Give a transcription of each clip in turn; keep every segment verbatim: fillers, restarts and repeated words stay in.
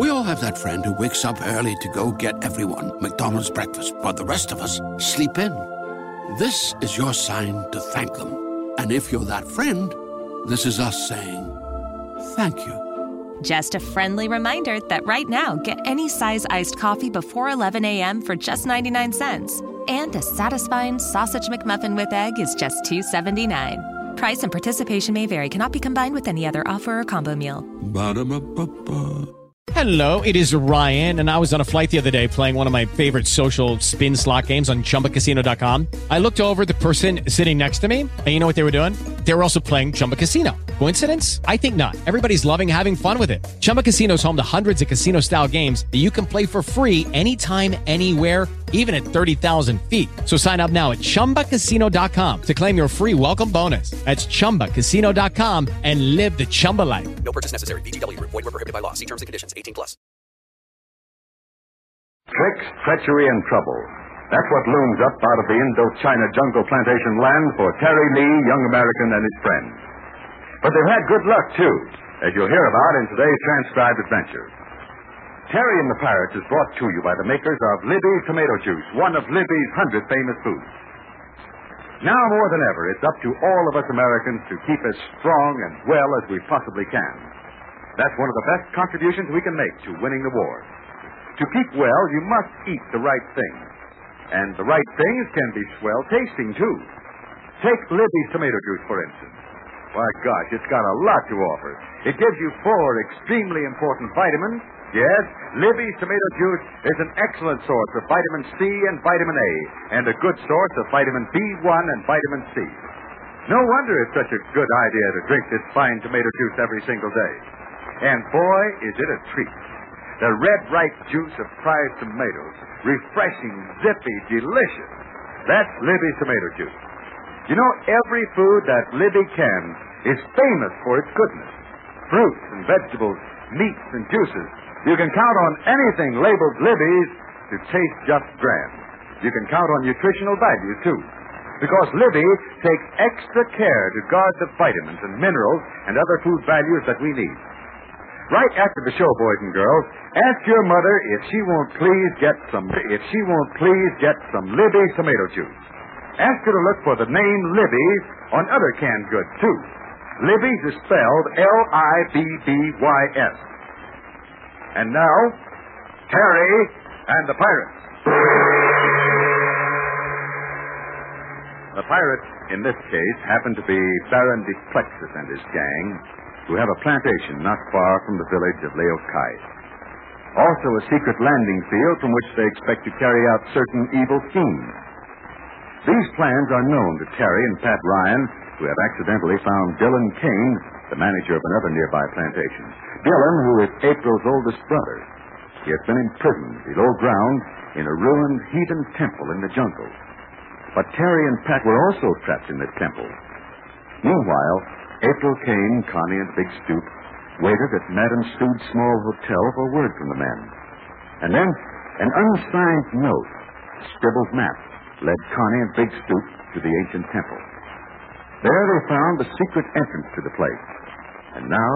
We all have that friend who wakes up early to go get everyone McDonald's breakfast, while the rest of us sleep in. This is your sign to thank them. And if you're that friend, this is us saying thank you. Just a friendly reminder that right now, get any size iced coffee before eleven a.m. for just ninety-nine cents. And a satisfying sausage McMuffin with egg is just two seventy-nine. Price and participation may vary. Cannot be combined with any other offer or combo meal. Ba-da-ba-ba-ba. Hello, it is Ryan, and I was on a flight the other day playing one of my favorite social spin slot games on Chumba Casino dot com. I looked over at the person sitting next to me, and you know what they were doing? They were also playing Chumba Casino. Coincidence? I think not. Everybody's loving having fun with it. Chumba Casino is home to hundreds of casino-style games that you can play for free anytime, anywhere, even at thirty thousand feet. So sign up now at Chumba Casino dot com to claim your free welcome bonus. That's Chumba Casino dot com and live the Chumba life. No purchase necessary. V G W. Void where prohibited by law. See terms and conditions. eighteen plus. Tricks, treachery, and trouble. That's what looms up out of the Indochina jungle plantation land for Terry Lee, young American, and his friends. But they've had good luck, too, as you'll hear about in today's transcribed adventure. Terry and the Pirates is brought to you by the makers of Libby's Tomato Juice, one of Libby's hundred famous foods. Now more than ever, it's up to all of us Americans to keep as strong and well as we possibly can. That's one of the best contributions we can make to winning the war. To keep well, you must eat the right things. And the right things can be swell tasting, too. Take Libby's Tomato Juice, for instance. Why, gosh, it's got a lot to offer. It gives you four extremely important vitamins. Yes, Libby's Tomato Juice is an excellent source of vitamin C and vitamin A, and a good source of vitamin B one and vitamin C. No wonder it's such a good idea to drink this fine tomato juice every single day. And boy, is it a treat. The red, ripe juice of prized tomatoes. Refreshing, zippy, delicious. That's Libby's Tomato Juice. You know, every food that Libby cans is famous for its goodness. Fruits and vegetables, meats and juices. You can count on anything labeled Libby's to taste just grand. You can count on nutritional value, too. Because Libby takes extra care to guard the vitamins and minerals and other food values that we need. Right after the show, boys and girls, ask your mother if she won't please get some if she won't please get some Libby's tomato juice. Ask her to look for the name Libby's on other canned goods, too. Libby's is spelled L I B B Y S. And now, Terry and the Pirates. The pirates, in this case, happen to be Baron de Plexus and his gang, who have a plantation not far from the village of Laokai. Also a secret landing field from which they expect to carry out certain evil schemes. These plans are known to Terry and Pat Ryan, who have accidentally found Dillon Kane, the manager of another nearby plantation. Dillon, who is April's oldest brother. He has been imprisoned below ground in a ruined heathen temple in the jungle. But Terry and Pat were also trapped in this temple. Meanwhile, April Kane, Connie, and Big Stoop waited at Madame Stood's small hotel for word from the men. And then an unsigned note, a scribbled map, led Connie and Big Stoop to the ancient temple. There they found the secret entrance to the place. And now...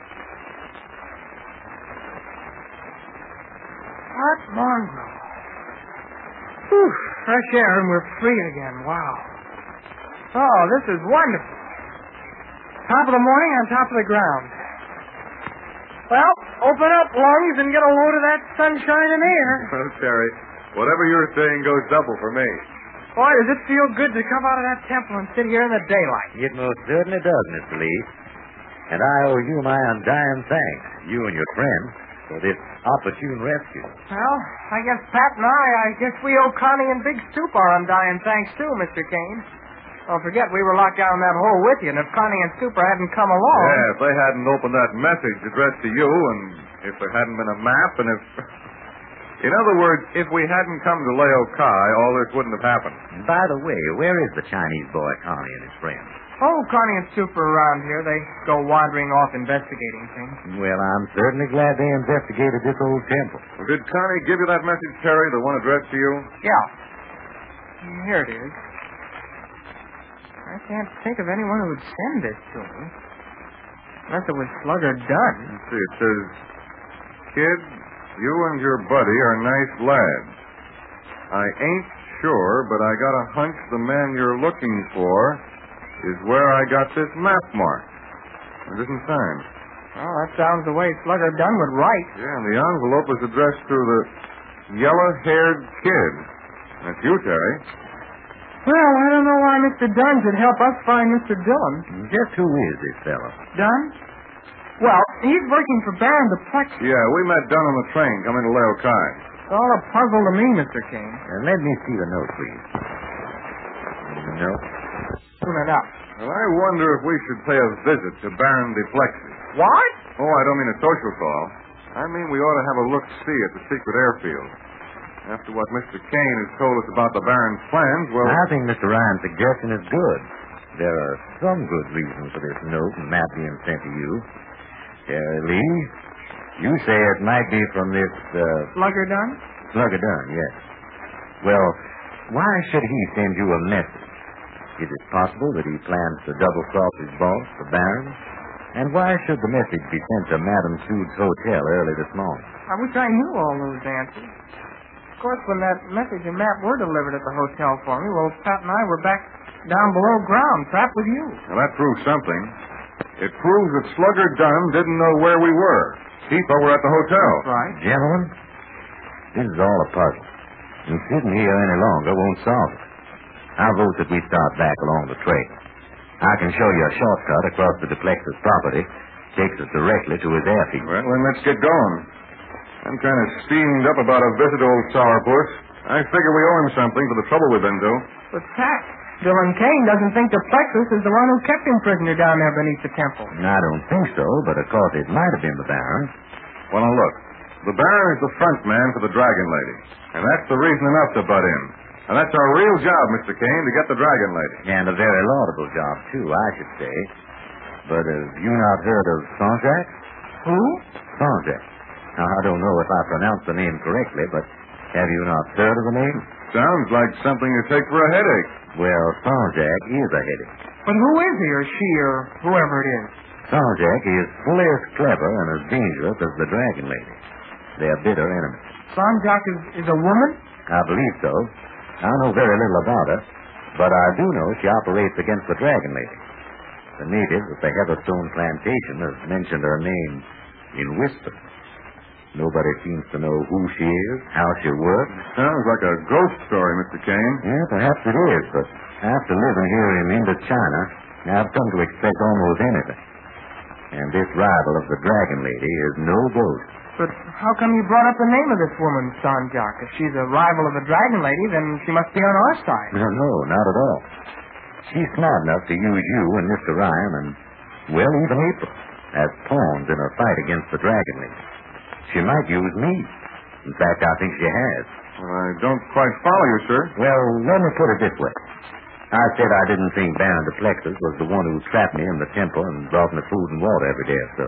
Art Mongrel. Whew, fresh air and we're free again. Wow. Oh, this is wonderful. Top of the morning on top of the ground. Well, open up, lungs, and get a load of that sunshine and air. Well, Terry, whatever you're saying goes double for me. Boy, does it feel good to come out of that temple and sit here in the daylight. It most certainly does, Mister Lee. And I owe you my undying thanks, you and your friends, for this opportune rescue. Well, I guess Pat and I, I guess we owe Connie and Big Stoop our undying thanks, too, Mister Kane. Don't forget, we were locked down in that hole with you, and if Connie and Super hadn't come along... Yeah, if they hadn't opened that message addressed to you, and if there hadn't been a map, and if... In other words, if we hadn't come to Laokai, all this wouldn't have happened. And by the way, where is the Chinese boy Connie and his friends? Oh, Connie and Super are around here. They go wandering off investigating things. Well, I'm certainly glad they investigated this old temple. Well, did Connie give you that message, Terry, the one addressed to you? Yeah. Here it is. I can't think of anyone who would send this to me. Unless it was Slugger Dunn. Let's see, it says, Kid, You and your buddy are nice lads. I ain't sure, but I got a hunch the man you're looking for is where I got this map marked. It isn't signed. Well, that sounds the way Slugger Dunn would write. Yeah, and the envelope is addressed to the yellow-haired kid. That's you, Terry. Well, I don't know why Mister Dunn should help us find Mister Dillon. Just who is this fellow? Dunn? Well, he's working for Baron Duplexis. Yeah, we met Dunn on the train coming to Leo Kai. It's all a puzzle to me, Mister Kane. Uh, let me see the note, please. No. Open it up. Well, I wonder if we should pay a visit to Baron Duplexis. What? Oh, I don't mean a social call. I mean we ought to have a look-see at the secret airfield. After what Mister Kane has told us about the Baron's plans, well... I think Mister Ryan's suggestion is good. There are some good reasons for this note and map being sent to you. Uh, Lee, you say it might be from this, uh... Slugger Dunn? Slugger Dunn, yes. Well, why should he send you a message? Is it possible that he plans to double-cross his boss, the Baron? And why should the message be sent to Madame Sude's hotel early this morning? I wish I knew all those answers. Of course, when that message and map were delivered at the hotel for me, well, Pat and I were back down below ground, trapped with you. Well, that proves something. It proves that Slugger Dunn didn't know where we were. He thought we were at the hotel. Right. Gentlemen, this is all a puzzle. And sitting here any longer won't solve it. I vote that we start back along the trail. I can show you a shortcut across the Duplexis property. Takes us directly to his airfield. Well, then let's get going. I'm kind of steamed up about a visit to old Sourpuss. I figure we owe him something for the trouble we've been through. But, Pat, Dillon Kane doesn't think Duplexis is the one who kept him prisoner down there beneath the temple. I don't think so, but of course it might have been the Baron. Well, now look. The Baron is the front man for the Dragon Lady. And that's the reason enough to butt in. And that's our real job, Mister Kane, to get the Dragon Lady. And a very laudable job, too, I should say. But have you not heard of Saint-Jacques? Who? Saint-Jacques. Now, I don't know if I pronounced the name correctly, but have you not heard of the name? Sounds like something you take for a headache. Well, Saint-Jacques is a headache. But who is he, or she, or whoever it is? Saint-Jacques is fully as clever and as dangerous as the Dragon Lady. They're bitter enemies. Saint-Jacques is, is a woman? I believe so. I know very little about her, but I do know she operates against the Dragon Lady. The natives at the Heatherstone plantation have mentioned her name in whispers. Nobody seems to know who she is, how she works. Sounds like a ghost story, Mister Kane. Yeah, perhaps it is, but after living here in Indochina, I've come to expect almost anything. And this rival of the Dragon Lady is no ghost. But how come you brought up the name of this woman, Saint-Jacques? If she's a rival of the Dragon Lady, then she must be on our side. No, no, not at all. She's smart enough to use you and Mister Ryan and, well, even April as pawns in her fight against the Dragon Lady. She might use me. In fact, I think she has. Well, I don't quite follow you, sir. Well, let me put it this way. I said I didn't think Baron Duplexis was the one who trapped me in the temple and brought me food and water every day or so.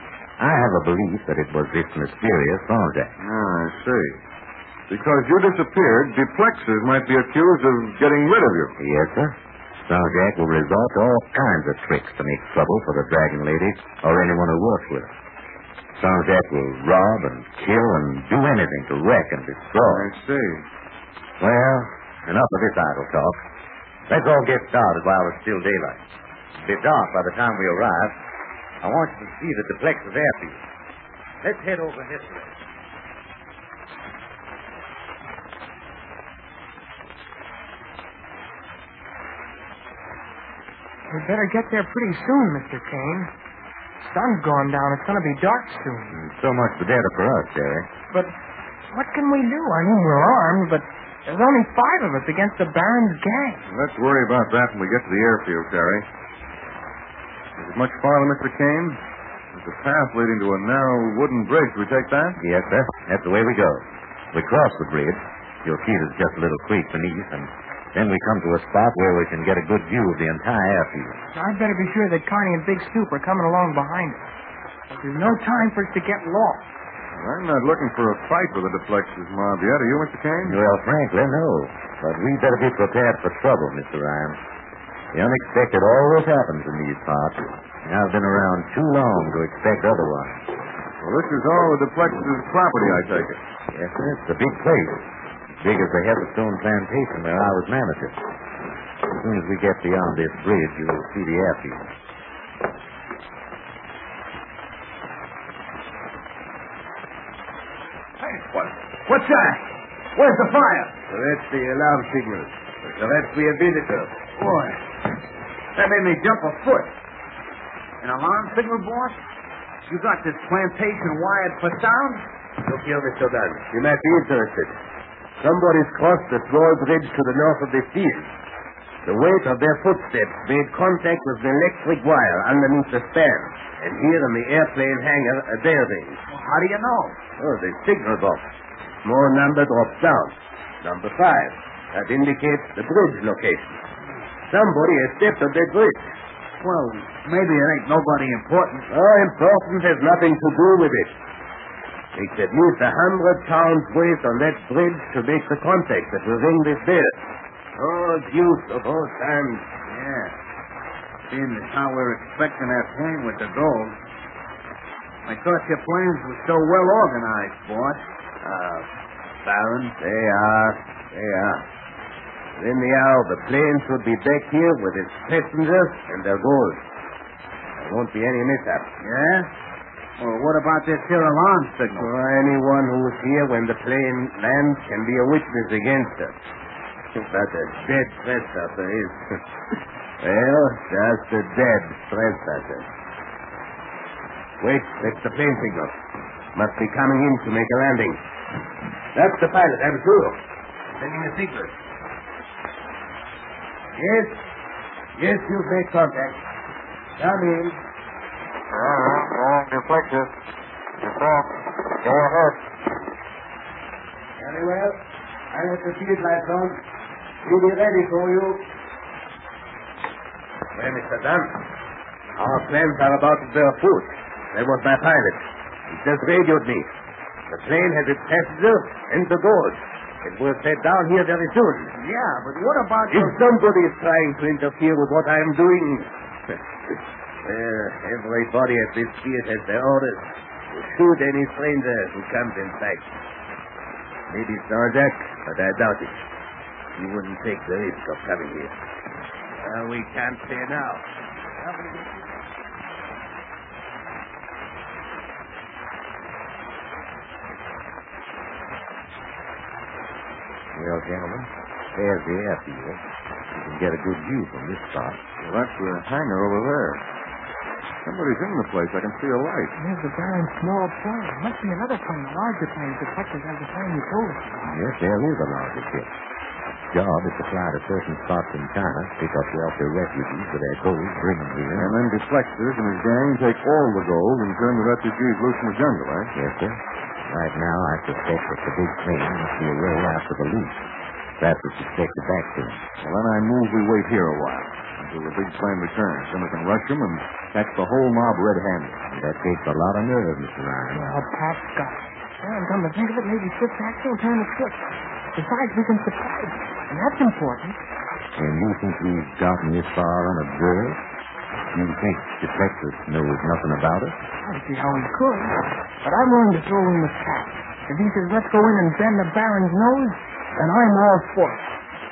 I have a belief that it was this mysterious Saint-Jacques. Ah, I see. Because you disappeared, Duplexis might be accused of getting rid of you. Yes, sir. Saint-Jacques will resort to all kinds of tricks to make trouble for the Dragon Lady or anyone who works with her. Saint-Jacques will rob and kill and do anything to wreck and destroy. I see. Well, enough of this idle talk. Let's all get started while it's still daylight. It'll be dark by the time we arrive. I want you to see the Duplexis airfield. Let's head over this way. We'd better get there pretty soon, Mister Kane. Sun's gone down. It's going to be dark soon. So much the better for us, Terry. But what can we do? I mean, we're armed, but there's only five of us against the Baron's gang. Let's worry about that when we get to the airfield, Terry. Is it much farther, Mister Kane? There's a path leading to a narrow wooden bridge. Do we take that? Yes, sir. That's the way we go. We cross the bridge. You'll see there's just a little creek beneath, and then we come to a spot where we can get a good view of the entire airfield. I'd better be sure that Connie and Big Stoop are coming along behind us. But there's no time for us to get lost. I'm not looking for a fight with the Duplexis mob yet. Are you, Mister Kane? Well, frankly, no. But we better be prepared for trouble, Mister Ryan. The unexpected always happens in these parts. I've been around too long to expect otherwise. Well, this is all the Duplex's property, I take it. Yes, sir. It's a big place. As big as the Heatherstone plantation where I was manager. As soon as we get beyond this bridge, you'll see the airfield. Hey, what? What's that? Where's the fire? So that's the alarm signal. So that's the visitor. Boy, that made me jump a foot. An alarm signal, boss? You got this plantation wired for sound? Look here, Mister Dunn. You might be interested. Somebody's crossed the small bridge to the north of the field. The weight of their footsteps made contact with the electric wire underneath the span. And here in the airplane hangar, a bell rings. Well, how do you know? Oh, the signal box. Small number drops down. Number five. That indicates the bridge location. Somebody has stepped on that bridge. Well, maybe it ain't nobody important. Oh, important has nothing to do with it. It's at least a hundred pounds weight on that bridge to make the contact that will ring this bell. Oh, use of all times. Yeah. Seeing as how we're expecting that plane with the gold. I thought your plans were so well organized, boss. Ah, Baron, they are. They are. In the hour, the plane should be back here with its passengers and their gold. There won't be any mishap. Yeah? Well, what about this here alarm signal? Well, anyone who was here when the plane lands can be a witness against us. But a dead trespasser is... well, just a dead trespasser. Wait, that's the plane signal. Must be coming in to make a landing. That's the pilot, I'm sure. Sending a signal. Yes. Yes, you've made contact. Come in. All right, all Duplexes. Yourself. Go ahead. Very well. I'll have the field lights on. We'll be ready for you. Well, Mister Dunn, our plans are about to bear fruit. That was my pilot. He just radioed me. The plane has its passenger and the gold. It will set down here very soon. Yeah, but what about... If somebody is trying to interfere with what I am doing... well, everybody at this field has their orders to shoot any stranger who comes in sight. Maybe Starjack, but I doubt it. He wouldn't take the risk of coming here. Well, we can't say now. Well, gentlemen, there's the airfield. You can get a good view from this spot. Well, that's the hangar over there. Somebody's in the place. I can see a light. There's the Baron's small plane. Must be another plane, a larger plane. The detectives have the plane you told us about. Yes, there is a larger ship. Job is to fly to certain spots in China, pick up wealthy refugees with their gold, bring them here. And then Duplexes and his gang take all the gold and turn the refugees loose in the jungle, eh? Yes, sir. Right now, I suspect that the big plane must be away after the loot. Perhaps it's expected back soon. Well, then I move we wait here a while until the big plane returns. Then we can rush them and catch the whole mob red-handed. That takes a lot of nerve, Mister Ryan. Well, Pat's got it. Well, come to think of it, maybe Fifth Action will turn the trick. Besides, we can surprise him, and that's important. And you think we've gotten this far unobserved? You think Duplexes knows nothing about us? I don't see how he could. But I'm willing to throw in the hat. If he says, let's go in and bend the Baron's nose, then I'm all for it.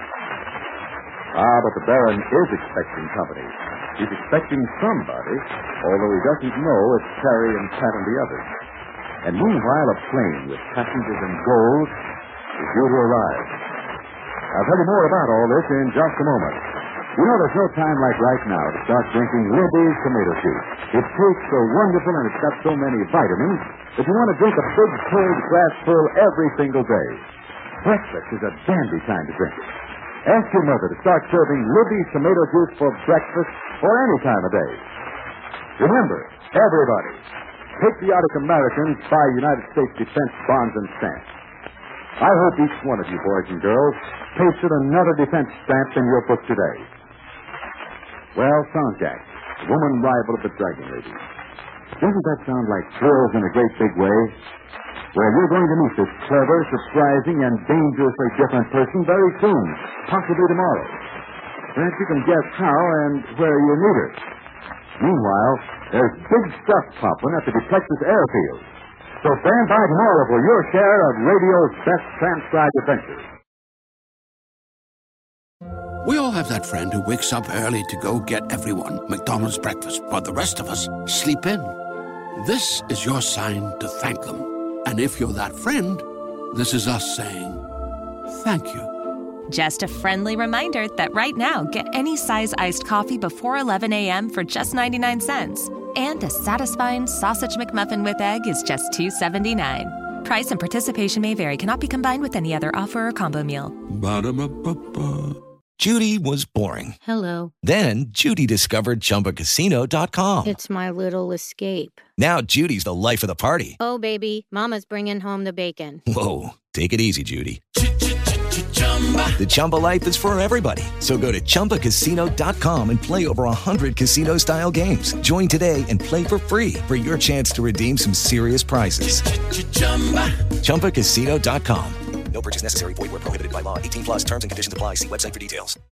Ah, but the Baron is expecting company. He's expecting somebody, although he doesn't know it's Terry and Pat and the others. And meanwhile, a plane with passengers and gold is due to arrive. I'll tell you more about all this in just a moment. You know, there's no time like right now to start drinking Libby's tomato juice. It tastes so wonderful and it's got so many vitamins that you want to drink a big cold glass full every single day. Breakfast is a dandy time to drink it. Ask your mother to start serving Libby's tomato juice for breakfast or any time of day. Remember, everybody, patriotic Americans buy United States defense bonds and stamps. I hope each one of you boys and girls pasted another defense stamp in your book today. Well, Songjak, woman rival of the Dragon Lady. Doesn't that sound like thrills in a great big way? Well, you're going to meet this clever, surprising, and dangerously different person very soon, possibly tomorrow. Perhaps you can guess how and where you meet her. Meanwhile, there's big stuff popping at the Duplexes airfield. So stand by tomorrow for your share of radio's best transcribed adventures. We all have that friend who wakes up early to go get everyone McDonald's breakfast, while the rest of us sleep in. This is your sign to thank them. And if you're that friend, this is us saying thank you. Just a friendly reminder that right now, get any size iced coffee before eleven a.m. for just ninety-nine cents. And a satisfying sausage McMuffin with egg is just two seventy-nine. Price and participation may vary. Cannot be combined with any other offer or combo meal. Ba-da-ba-ba-ba. Judy was boring. Hello. Then Judy discovered Chumba Casino dot com. It's my little escape. Now Judy's the life of the party. Oh, baby, mama's bringing home the bacon. Whoa, take it easy, Judy. The Chumba life is for everybody. So go to Chumba Casino dot com and play over one hundred casino-style games. Join today and play for free for your chance to redeem some serious prizes. Chumba Casino dot com. No purchase necessary. Void where prohibited by law. eighteen plus terms and conditions apply. See website for details.